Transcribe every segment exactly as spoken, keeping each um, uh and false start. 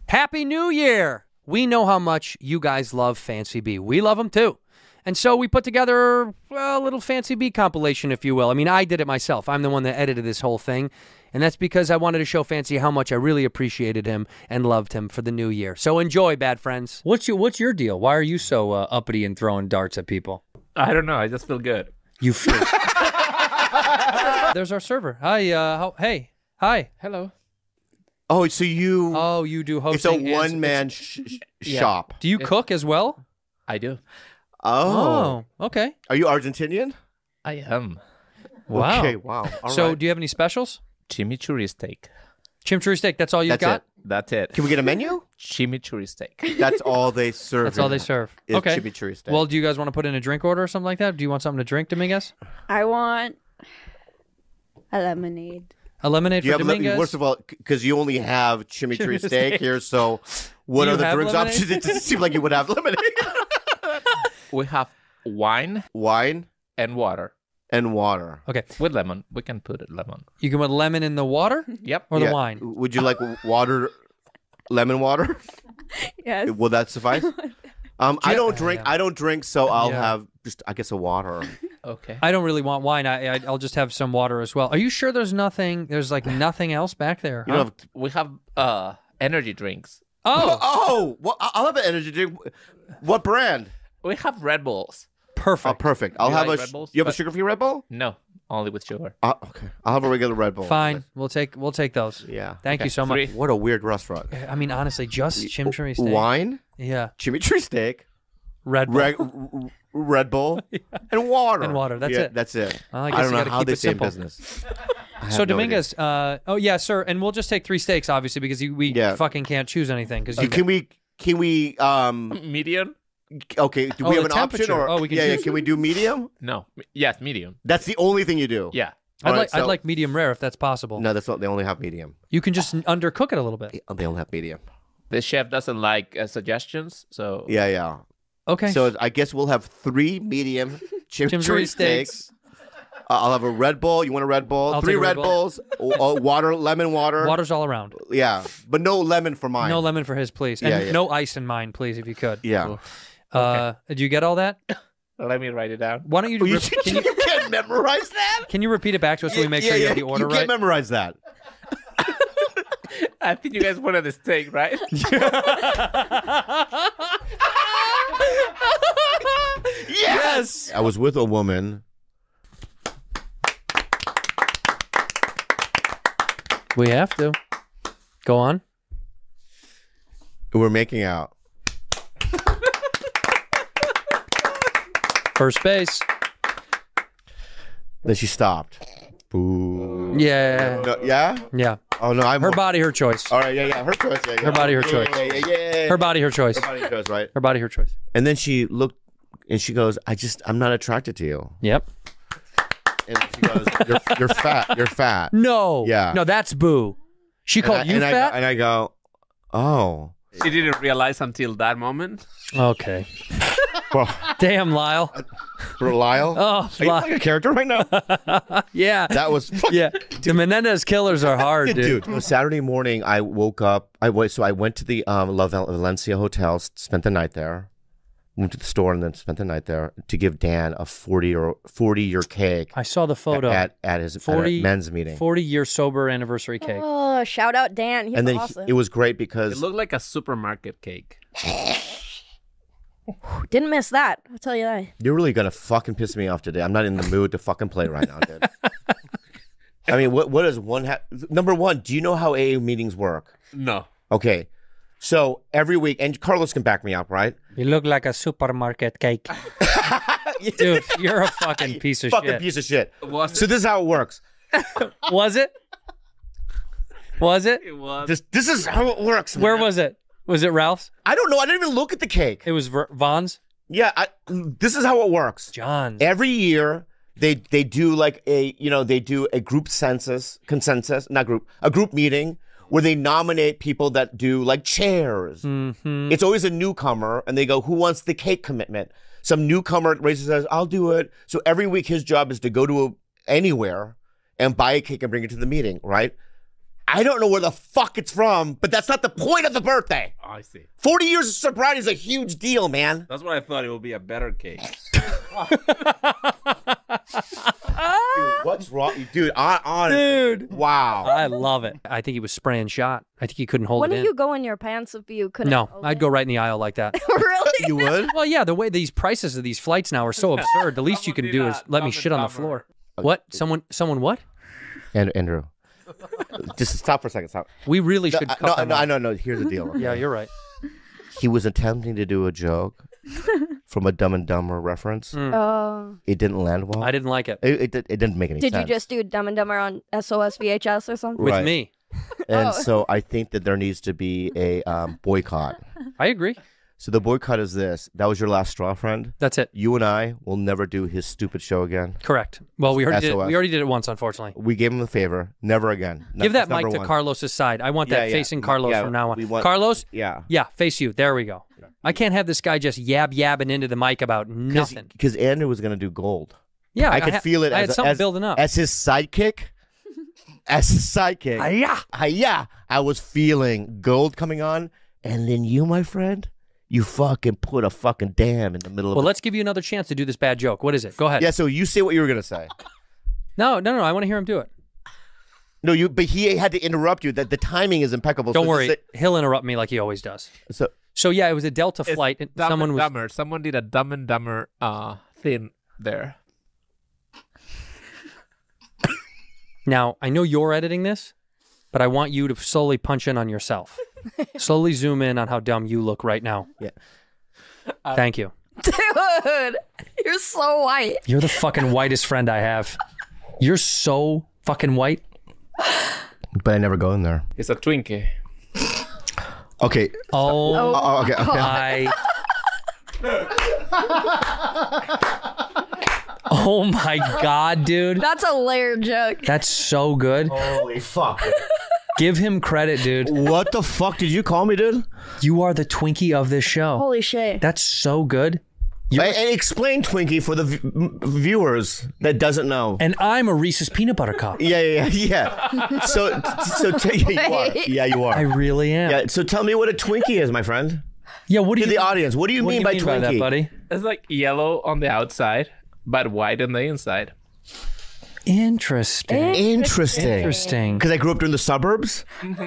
Happy New Year! We know how much you guys love Fancy Bee. We love them too. And so we put together well, a little Fancy Bee compilation, if you will. I mean, I did it myself. I'm the one that edited this whole thing. And that's because I wanted to show Fancy how much I really appreciated him and loved him for the new year. So enjoy, bad friends. What's your What's your deal? Why are you so uh, uppity and throwing darts at people? I don't know. I just feel good. You feel. There's our server. Hi. Uh, how, hey. Hi. Hello. Oh, so you... Oh, you do hosting. It's a and- one-man sh sh Yeah. shop. Do you cook as well? I do. Oh. Oh, okay. Are you Argentinian? I am. Wow. Okay, wow. All so right. do you have any specials? Chimichurri steak. Chimichurri steak, that's all you've That's got? it. That's it. Can we get a menu? Chimichurri steak. That's all they serve. That's all they here, serve. is Okay. chimichurri steak. Well, do you guys want to put in a drink order or something like that? Do you want something to drink, Dominguez? I want a lemonade. A lemonade Do you for have le- Dominguez? First of all, because you only have chimichurri Chimichurri steak steak. here, so what Do are you the have drinks lemonade? options? It doesn't seem like you would have lemonade. We have wine Wine and water. and water. Okay. With lemon. We can put it lemon. You can put lemon in the water Yep. or the Yeah. wine? Would you like water, lemon water? Yes. Will that suffice? Um, I Yeah. don't drink. Yeah. I don't drink, so I'll Yeah. have just, I guess, a water. Okay. I don't really want wine. I, I, I'll just have some water as well. Are you sure there's nothing, there's like nothing else back there? You huh? know, We have uh energy drinks. Oh, oh, well, I- I'll have an energy drink. What brand? We have Red Bulls. Oh, perfect. perfect. I'll You have like a. Red Bulls? You have a But- sugar-free Red Bull? No, only with sugar. Uh, okay, I'll have a regular Red Bull. Fine. We'll take we'll take those. Yeah. Thank Okay. you so Three. much. What a weird restaurant. I mean, honestly, just chimichurri steak. Wine, Yeah. chimichurri steak, Red Bull. Reg- r- Red Bull, and water. And water, that's Yeah, it. That's it. Well, I I, guess don't you know gotta how keep they it stay in simple. business. I have So no idea. Dominguez, uh, oh yeah, sir, and we'll just take three steaks, obviously, because you, we Yeah. fucking can't choose anything. Because Do- Can we? Can we? Um. Medium? Okay. Do Oh, we have the an option? temperature. Or Oh, we can yeah, yeah. choose. Can we do medium? No. Me- Yes, medium. That's the only thing you do. Yeah. I'd All right, like I'd so- like medium rare if that's possible. No, that's not. They only have medium. You can just undercook it a little bit. They only have medium. The chef doesn't like uh, suggestions, so Yeah, yeah. Okay. So I guess we'll have three medium chimichurri Chimichurri steaks. steaks. Uh, I'll have a Red Bull. You want a Red Bull? I'll Three take a Red Red Bull. Bulls. o- o- water, lemon water. Water's all around. Yeah, but no lemon for mine. No lemon for his, please, and Yeah, yeah. no ice in mine, please, if you could. Yeah. Uh, did you get all that? let me write it down. Why don't you, Oh, you, rep- can you you can't memorize that. can you repeat it back to us so we make Yeah, sure you yeah, have the order you right? can't memorize that. I think you guys wanted the steak, right? Yes. I was with a woman. We have to. Go on. We were making out. First base. Then she stopped. Boo. Yeah. No, yeah. Yeah. Oh no, I'm Her body, her choice. All right, yeah, yeah. Her choice. Yeah, yeah. Her body, her yeah, choice. Yeah, yeah, yeah, yeah. Her body, her choice. Her body, her choice. Right. Her body, her choice. And then she looked, and she goes, "I just, I'm not attracted to you." Yep. And she goes, "You're, you're fat. You're fat." No. Yeah. No, that's boo. She And called I, you and I, fat? and I go, "Oh." She didn't realize until that moment. Okay. Well, Damn, Lyle. for Lyle. Oh, Are you Lyle. playing a character right now? Yeah. That was Yeah. The Menendez killers are hard, dude. dude. Saturday morning, I woke up. I went, so I went to the um, La Val- Valencia hotel, s- spent the night there. Went to the store and then spent the night there to give Dan a forty or forty year cake I saw the photo. at at his forty at a men's meeting. forty year sober anniversary cake. Oh, shout out Dan. He's and then he- awesome. it was great It because looked like a supermarket cake. Didn't miss that. I'll tell you that. you're really gonna fucking piss me off today. I'm not in the mood to fucking play right now, dude. I mean, what what does one have? Number one, do you know how A A meetings work? No. Okay, so every week, and Carlos can back me up, right? You look like a supermarket cake. Dude, you're a fucking piece of Fucking shit. piece of shit. Was So this is how it works. Was it? Was it? It was. This this is how it works. Where man. was it? Was it Ralph's? I don't know. I didn't even look at the cake. It was Ver- Vaughn's? Yeah, I, this is how it works. John's. Every year they they do like a you know they do a group census consensus not group a group meeting where they nominate people that do like chairs. Mm-hmm. It's always a newcomer, and they go, "Who wants the cake commitment?" Some newcomer raises says, "I'll do it." So every week his job is to go to a, anywhere and buy a cake and bring it to the meeting. Right? I don't know where the fuck it's from, but that's not the point of the birthday. Oh, I see. forty years of sobriety is a huge deal, man. That's what I thought. It would be a better cake. Dude, what's wrong? Dude, on, on Dude. Wow. I love it. I think he was spraying shot. I think he couldn't hold Wouldn't it in. you go in your pants if you couldn't? no, open I'd it? go right in the aisle like that. Really? You would? Well, yeah, the way these prices of these flights now are so absurd. The least you can Someone do did is a let me Dumb shit and on the Dumber. floor. What? Someone? Someone? What? And Andrew, just stop for a second. Stop. We really No, should. I- cut no, them no, off. I know, no. Here's the deal. Yeah, you're right. He was attempting to do a joke from a Dumb and Dumber reference. Mm. Oh. It didn't land well. I didn't like it It, it, did- it didn't make any Did you sense. just do Dumb and Dumber on S O S V H S or something? with Right. me. And Oh. so I think that there needs to be a um, boycott. I agree. So the boycott is this. That was your last straw, friend. That's it. You and I will never do his stupid show again. Correct. Well, we already did. It. S O S. We already did it once, unfortunately. We gave him a favor. Never again. No- Give that that's mic number to one. Carlos's side. I want Yeah, that yeah. facing Carlos Yeah, from now on. we want- Carlos, Yeah. yeah, face you. There we go. I can't have this guy just yab yabbing into the mic about nothing. Because Andrew was going to do gold. Yeah, I could ha- feel it I as, had something as, building up. as his sidekick. As his sidekick. Hi-ya. Hi-ya. I was feeling gold coming on. And then you, my friend, you fucking put a fucking dam in the middle of Well, it. let's give you another chance to do this bad joke. What is it? Go ahead. Yeah, so you say what you were going to say. No, no, no. I want to hear him do it. No, you. But he had to interrupt you. That the timing is impeccable. Don't so worry. just He'll interrupt me like he always does. say- so So yeah, it was a Delta It's flight. And Dumb someone and was. Dumber. Someone did a Dumb and Dumber uh, thing there. Now I know you're editing this, but I want you to slowly punch in on yourself. Slowly zoom in on how dumb you look right now. Yeah. Thank you. Dude, you're so white. You're the fucking whitest friend I have. You're so fucking white. but I never go in there. It's a Twinkie. Okay. Oh, Oh, okay. okay. my. Oh my God, dude. That's a layered joke. That's so good. Holy fuck. Give him credit, dude. What the fuck did you call me, dude? You are the Twinkie of this show. Holy shit. That's so good. And, and explain Twinkie for the v- m- viewers that doesn't know. And I'm a Reese's peanut butter cup. Yeah, yeah, yeah. yeah. so, so t- yeah, you are. Yeah, you are. I really am. Yeah. So tell me what a Twinkie is, my friend. Yeah, what do To you the audience, what do you what mean do by you mean by Twinkie, that, buddy? It's like yellow on the outside, but white on the inside. Interesting. Interesting. Interesting. Because I grew up in the suburbs.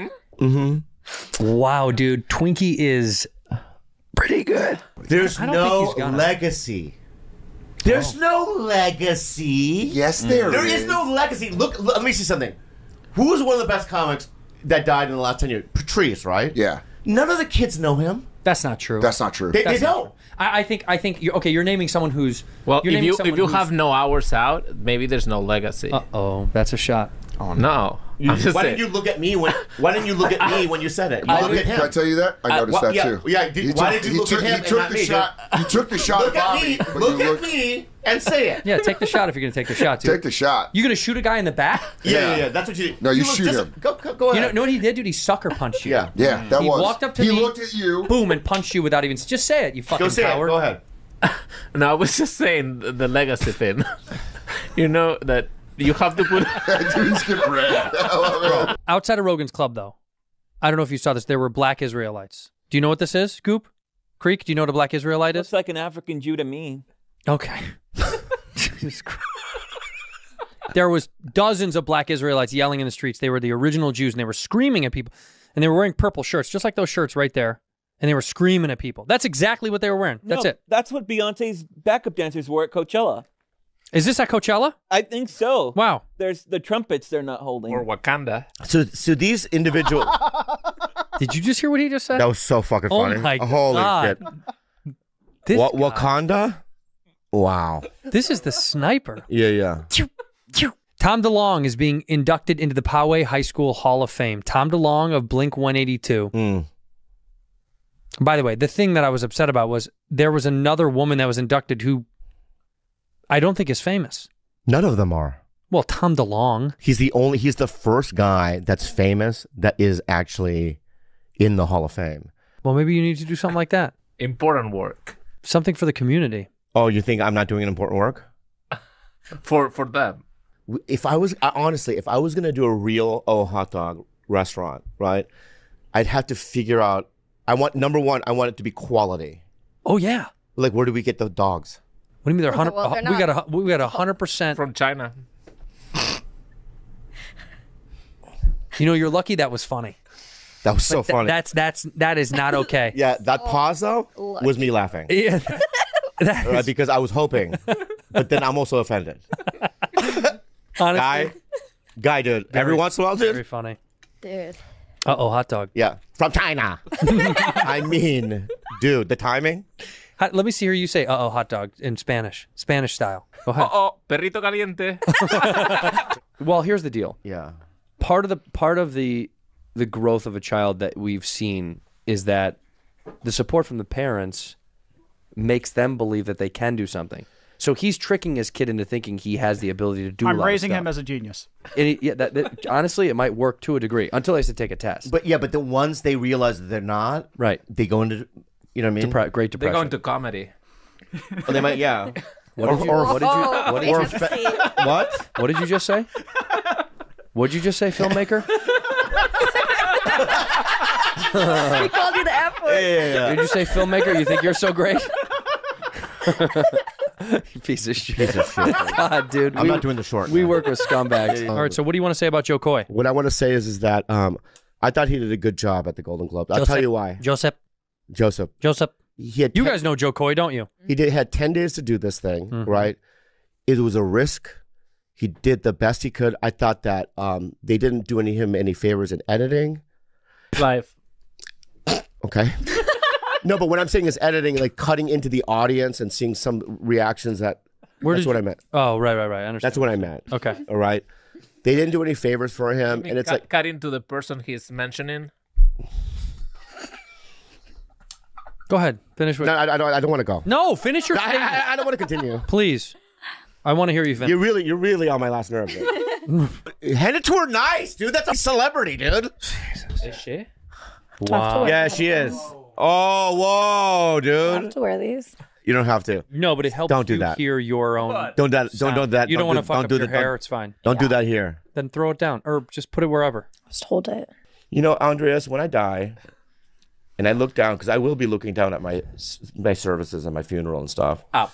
Wow, dude. Twinkie is pretty good. There's I don't no think he's gonna. legacy. There's no legacy. Yes, there There is. is no legacy. Look, look, let me see something. Who was one of the best comics that died in the last ten years? Patrice, right? Yeah, None of the kids know him. That's not true. that's not true. They, they That's not don't. I, I think. I think. You're, okay, you're naming someone who's. Well, you're if naming you someone if you who's- have no hours out, maybe there's no legacy. Uh oh, that's a shot. no, I'm just Why saying. didn't you look at me when? Why didn't you look at me when you said it? You I looked did- at Can I him. tell you that? I noticed Wha- that yeah, too. yeah, did- He why took- did you he look took- at him He and took not the me, shot. He took the shot Look at at Bobby. me. but Look you at looked- me and say it. Yeah, take the shot if you're gonna take the shot, dude. Take the shot. You gonna shoot a guy in the back? Yeah, yeah, Yeah. yeah. That's what you did. No, you look shoot just- him. Go, go, go You know, ahead. know what he did, dude? He sucker punched you. Yeah. Yeah, that He was. walked up to he me- looked at you. Boom, and punched you without even. Just say it, you fucking Go say coward. it. Go ahead. No, I was just saying the, the legacy thing. You know that you have to put. Dude, he's getting red. I love it. Outside of Rogan's Club, though, I don't know if you saw this. There were black Israelites. Do you know what this is, Goop? Creek? Do you know what a black Israelite is? Looks like an African Jew to me. Okay. Jesus Christ. There was dozens of black Israelites yelling in the streets. They were the original Jews, and they were screaming at people. And they were wearing purple shirts, just like those shirts right there. And they were screaming at people. That's exactly what they were wearing. That's No, it. That's what Beyonce's backup dancers wore at Coachella. Is this at Coachella? I think so. Wow. There's the trumpets they're not holding. Or Wakanda. So, so these individual. Did you just hear what he just said? That was so fucking Oh funny. my Holy God. shit. This, Wa- guy- Wakanda? Wow. this is the sniper. Yeah, yeah. Tom DeLonge is being inducted into the Poway High School Hall of Fame. Tom DeLonge of Blink one eighty-two. Mm. By the way, the thing that I was upset about was there was another woman that was inducted who I don't think is famous. None of them are. Well, Tom DeLonge. He's the only. He's the first guy that's famous that is actually in the Hall of Fame. Well, maybe you need to do something like that. Important work Something for the community. Oh, you think I'm not doing an important work? for for them. If I was I- honestly, if I was gonna do a real oh hot dog restaurant, right? I'd have to figure out. I want number one. I want it to be quality. Oh yeah. Like, where do we get the dogs? What do you mean they're Okay, hundred? well, they're we got not- a we got a hundred percent. From China. You know, you're lucky that was funny. That was so Th- funny. That's that's that is not okay. yeah, that pause though was me laughing, Yeah. That right? is- Because I was hoping, but then I'm also offended. honestly, Guy, guy, dude. Every once in a while, dude. very funny. Dude. Uh oh, hot dog. Yeah, from China. I mean, dude, the timing. Hot- let me see here. You say "uh oh, hot dog" in Spanish, Spanish style. Go ahead. Oh, perrito caliente. Well, here's the deal. Yeah. Part of the part of the the growth of a child that we've seen is that the support from the parents makes them believe that they can do something. So he's tricking his kid into thinking he has the ability to do. a I'm lot raising of him stuff. as a genius. And he, yeah, that, that, honestly, it might work to a degree until they have to take a test. But yeah, but the ones they realize that they're not, right, they go into, you know what I mean? Depre- great They depression. go into comedy. Or they might, yeah. What did you? or- what did you? Oh, What did or you? fa- what? What did you just say? What'd you just say, filmmaker? He called you the F word. Yeah. Did you say filmmaker? You think you're so great? You piece of shit. Piece of shit. God, dude. I'm we, not doing the short. We man. work with scumbags. All right. So what do you want to say about Joe Coy? What I want to say is, is that um, I thought he did a good job at the Golden Globes. I'll Joseph. tell you why. Joseph. Joseph. Joseph. He had You ten- guys know Joe Coy, don't you? He did had ten days to do this thing, Mhm. right? It was a risk. He did the best he could. I thought that um, they didn't do any him any favors in editing. Live. Okay. No, but what I'm saying is editing, like cutting into the audience and seeing some reactions. That Where that's did what you- I meant. Oh, right, right, right. I understand. That's what I meant. Okay. All right. They didn't do any favors for him, and it's cut, like cut into the person he's mentioning. Go ahead. Finish with. no, I, I don't. I don't want to go. No, finish your I, statement. I, I don't want to continue. Please. I want to hear you finish. You're really, you're really on my last nerve. Dude. Hand it to her nice, dude. That's a celebrity, dude. Is she? Wow. Yeah, she is. Oh, whoa, I have dude. to wear these. You don't have to. No, but it helps Don't do you that. hear your own. Don't that. Don't do that. You don't, want to do, fuck don't up do your the, hair. Don't, It's fine. don't do that here. Then throw it down, or just put it wherever. Just hold it. You know, Andreas, when I die, and I look down, because I will be looking down at my my services and my funeral and stuff. Up.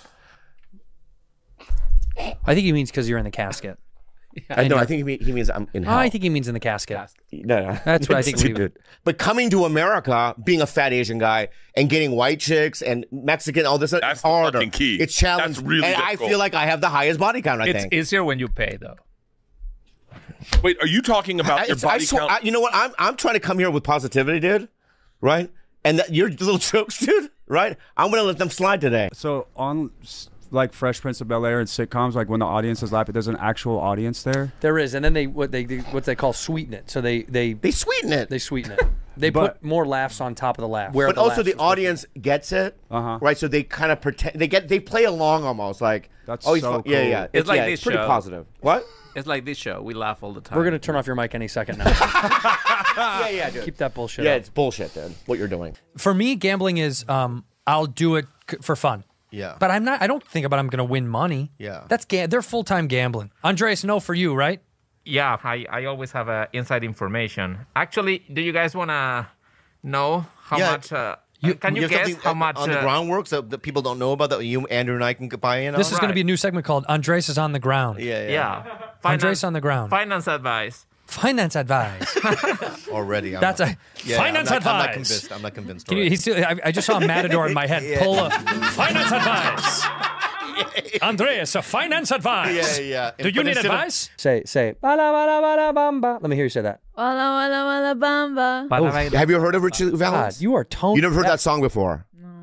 I think he means because you're in the casket. I know. I think he, mean, he means I'm in Oh, hell. I think he means in the casket. No, no. That's what I think we- Dude. But coming to America, being a fat Asian guy and getting white chicks and Mexican, all this, That's it's the harder. fucking key. It's challenging. That's really and I difficult. feel like I have the highest body count, I It's think. easier when you pay, though. Wait, are you talking about I, your it's- I body swear- count? I- you know what? I'm, I'm trying to come here with positivity, dude. Right? And that, your little jokes, dude. Right? I'm going to let them slide today. So on s- like Fresh Prince of Bel Air and sitcoms, like when the audience is laughing, there's an actual audience there. There is, and then they what they do- what they call sweeten it. So they they They sweeten it. they sweeten it. They But- put more laughs on top of the laugh. Where but the also laughs the are supposed audience gets it, Uh-huh. right? So they kind of pretend they get they play along almost like That's oh he's so fu- yeah cool. yeah It's like yeah, this it's pretty show. positive. What? It's like this show. We laugh all the time. to- We're gonna turn off your mic any second now. yeah yeah dude. Keep that bullshit. Yeah, up. it's bullshit, dude. What you're doing? For me, gambling is um I'll do it c- for fun. Yeah. But I'm not. I don't think about I'm going to win money. Yeah. That's ga- they're full time gambling. Andreas, no for you, right? Yeah, I, I always have uh, inside information. Actually, do you guys want to know how Yeah. much? Uh, You- can you, have guess something how on- much? on the uh, groundwork that, that people don't know about that you, Andrew, and I can buy in on? This is going to right. be a new segment called Andreas is on the ground. yeah, yeah, Yeah. Andreas on the ground. Finance advice. Finance advice. Already, I'm That's not, a yeah, finance I'm not, I'm not advice. convinced. I'm not convinced. Can you, already. he's, I, I just saw a matador in my head. Yeah. Pull a finance advice. Andreas, a finance advice. Yeah, yeah. Do you But need instead of- advice? Say, say, bala, bala, bala, bamba. Let me hear you say that. Walla walla walla bamba. Para bailar. Have you heard of Richie God, Valens? you are tone. You never heard that song before?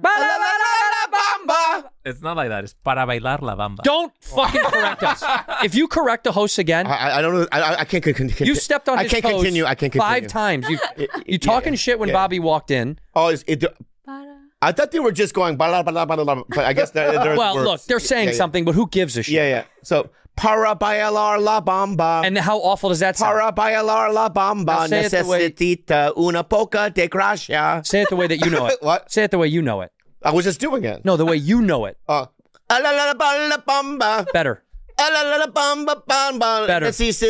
It's not like that. It's para bailar la bamba. Don't fucking correct us. If you correct the host again, I, I- I don't know. I, I- I can't. Con- con- you stepped on I his can't toes continue. I can't continue. five times. You you talking shit when yeah. Bobby walked in. Oh, is it? I thought they were just going blah blah blah blah blah. But I guess there, there's Well, words. look, they're saying Yeah, yeah. something, but who gives a shit? Yeah, yeah. So para bailar la bamba. And how awful does that sound? para bailar la Now bamba say it the way- necesita una poca de gracia. Say it the way that you know it. What? Say it the way you know it. I was just doing it. No, the way you know it. Uh, a la la la ba la bamba. Better. Better.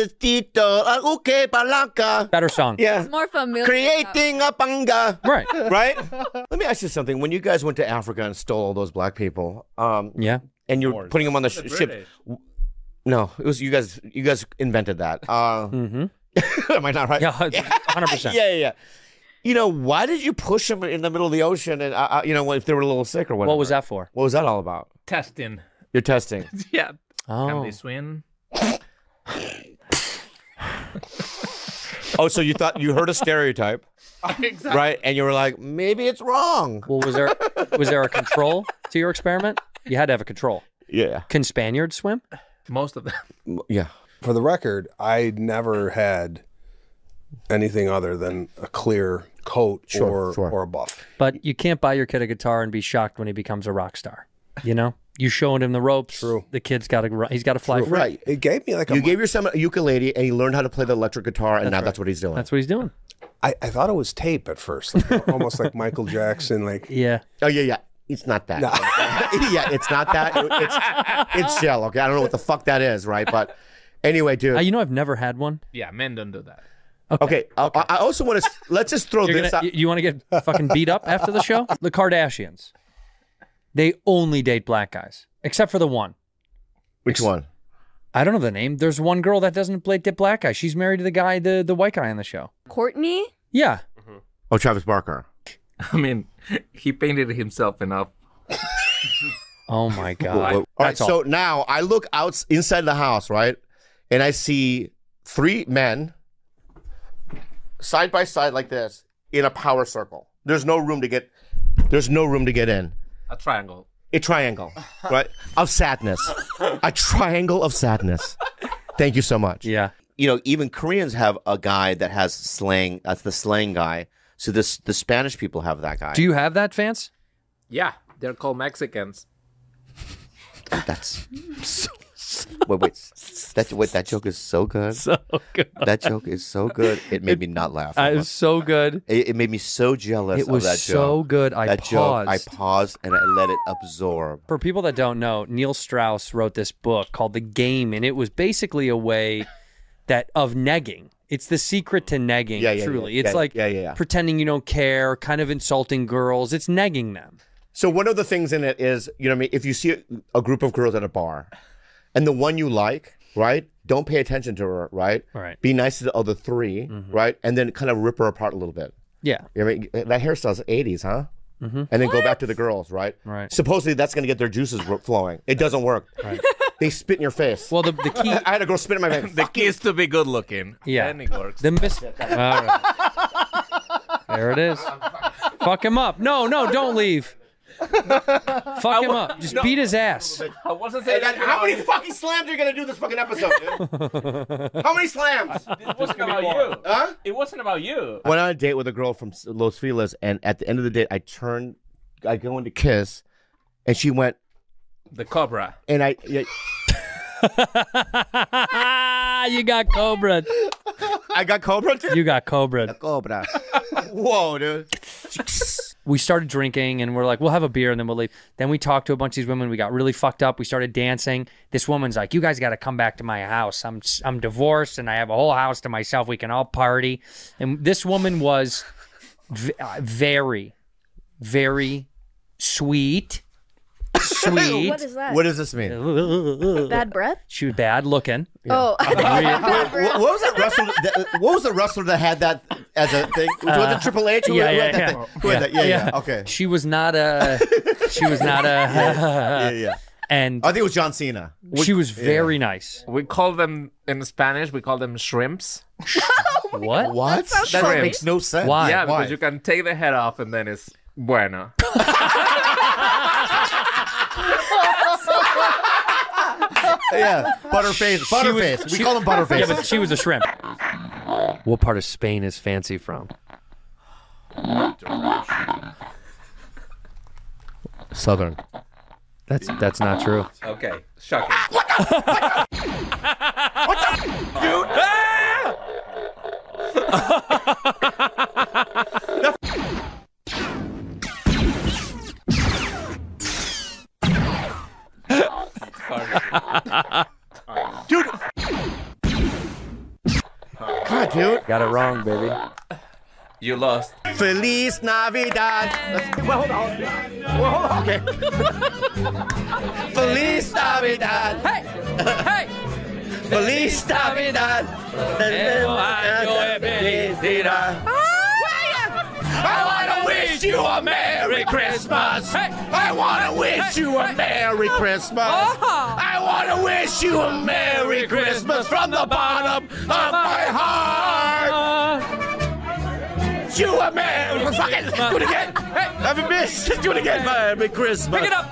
Better song. Yeah. It's more familiar. Creating a panga. Right. Right? Let me ask you something. When you guys went to Africa and stole all those black people, um, Yeah. and you're putting them on the sh- ship. No, it was you guys. You guys invented that. Uh, Mm-hmm. am I not right? Yeah, one hundred percent. yeah, yeah, yeah. You know, why did you push them in the middle of the ocean? And uh, uh, you know, if they were a little sick or whatever. What was that for? What was that all about? Testing. You're testing. Yeah. Can Oh. they swim? Oh, so you thought you heard a stereotype, Exactly. right? And you were like, maybe it's wrong. Well, was there was there a control to your experiment? You had to have a control. Yeah. Can Spaniards swim? Most of them. Yeah. For the record, I never had anything other than a clear coat Sure, or sure. or a buff. But you can't buy your kid a guitar and be shocked when he becomes a rock star. You know, you showing him the ropes. True. The kid's got to. He's got to fly free. Right. It gave me like a You gave your son a ukulele, and he learned how to play the electric guitar, and now that's what he's doing. That's what he's doing. I, I thought it was tape at first, like, almost like Michael Jackson. Like Yeah. Oh yeah, yeah. It's not that. yeah, it's not that. It- it's it's shell. Okay, I don't know what the fuck that is, right? But anyway, dude. Uh, you know, I've never had one. Yeah, men don't do that. okay, I, I also want to let's just throw You're this gonna, out. you, you want to get fucking beat up after the show? The Kardashians. They only date black guys, except for the one. Which one? I don't know the name. There's one girl that doesn't play date black guy. She's married to the guy, the the white guy on the show. Courtney? Yeah. Oh, Travis Barker. I mean, he painted himself enough. Oh my god. All right, That's all. so now I look out inside the house, right, and I see three men side by side like this in a power circle. There's no room to get. There's no room to get in. A triangle. A triangle, right, of sadness. A triangle of sadness. Thank you so much. Yeah. You know, even Koreans have a guy that has slang. That's the slang guy. So this the Spanish people have that guy. Do you have that, Vance? Yeah, they're called Mexicans. That's so. Wait, wait. That wait. That joke is so good. So good. That joke is so good. It made me not laugh. Uh, it was so good. It, it made me so jealous. It was of that so joke. good. I that paused. joke. I paused and I let it absorb. For people that don't know, Neil Strauss wrote this book called The Game, and it was basically a way that of negging. It's the secret to negging, Yeah, yeah, truly. yeah, it's yeah, like yeah, yeah, yeah. pretending you don't care, kind of insulting girls. It's negging them. So one of the things in it is, you know, what I mean, if you see a, a group of girls at a bar, and the one you like, right, don't pay attention to her, right? Right. Be nice to the other 3 right, and then kind of rip her apart a little bit. Yeah. You know what I mean, that hairstyle's eighties, huh? Mm-hmm. And then go back to the girls, right? Right. Supposedly that's going to get their juices ro- flowing. It doesn't work. Right. They spit in your face. Well, the, the key. I had a girl spit in my face. The key is to be good looking. Yeah. Then it works. The mis- All right. There it is. Fuck him up. No, no, don't leave. Fuck him up. Just beat his ass. I wasn't Hey, saying that- how many fucking slams are you going to do this fucking episode, dude? How many slams? It wasn't about you. Huh? It wasn't about you. Went on a date with a girl from Los Feliz, and at the end of the date, I turned, I go in to kiss, and she went, The cobra. and I, yeah, You got Cobra. I got Cobra too? You got Cobra. Cobra. Whoa, dude. We started drinking and we're like, we'll have a beer and then we'll leave. Then we talked to a bunch of these women. We got really fucked up. We started dancing. This woman's like, you guys got to come back to my house. I'm I'm divorced and I have a whole house to myself. We can all party. And this woman was v- uh, very, very sweet. Sweet. What is that? What does this mean? Bad breath? She was bad looking. Oh. Bad breath. What, what was that wrestler? That, what was the wrestler that had that as a thing? Was Uh, it Triple H? Who, yeah, who yeah, had that yeah. thing? Who had that? Yeah, yeah, Okay. She was not a. She was not a. Yeah, yeah. And I think it was John Cena. she was very nice. We call them, in Spanish, we call them shrimps. What? What? That, Shrimp. makes no sense. Why? Yeah, Why? because you can take the head off and then it's bueno. Yeah, Butterface. Butterface. we call him Butterface. Yeah, but she was a shrimp. What part of Spain is Fancy from? Southern. That's that's not true. Okay, shocking. Got it wrong, baby. You lost. Feliz Navidad. Let's, well, hold on. Well, hold on. Okay. Feliz Navidad. Hey, hey. Feliz Navidad. I want to wish you a Merry Christmas. I want to wish you a Merry Christmas. I want to wish you a Merry Christmas from the bottom of my heart. You a Merry Christmas. Do it again. Hey, have a miss. Do it again. Merry Christmas. Pick it up.